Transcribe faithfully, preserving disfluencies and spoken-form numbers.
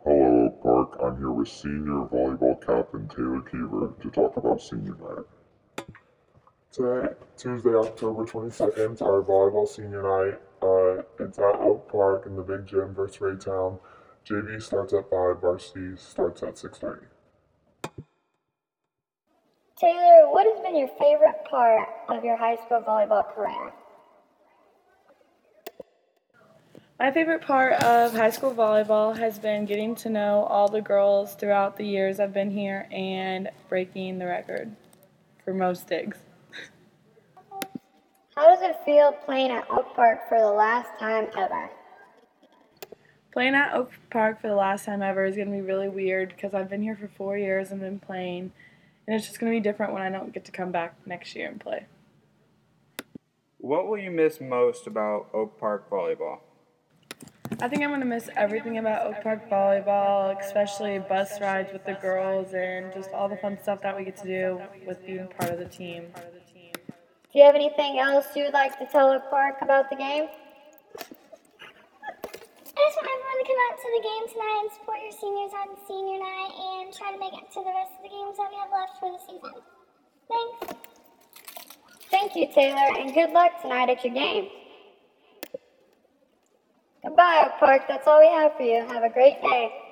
Hello, Oak Park. I'm here with senior volleyball captain Taylor Keever to talk about senior night. Today, Tuesday, October twenty-second, our volleyball senior night. Uh, it's at Oak Park in the big gym versus Raytown. J V starts at five, varsity starts at six thirty. Taylor, what has been your favorite part of your high school volleyball career? My favorite part of high school volleyball has been getting to know all the girls throughout the years I've been here and breaking the record for most digs. How does it feel playing at Oak Park for the last time ever? Playing at Oak Park for the last time ever is going to be really weird because I've been here for four years and been playing, and it's just going to be different when I don't get to come back next year and play. What will you miss most about Oak Park volleyball? I think I'm going to miss everything about Oak Park volleyball, especially bus rides with the girls and just all the fun stuff that we get to do with being part of the team. Do you have anything else you would like to tell Oak Park about the game? I just want everyone to come out to the game tonight and support your seniors on senior night and try to make it to the rest of the games that we have left for the season. Thanks. Thank you, Taylor, and good luck tonight at your game. Goodbye, Oak Park. That's all we have for you. Have a great day.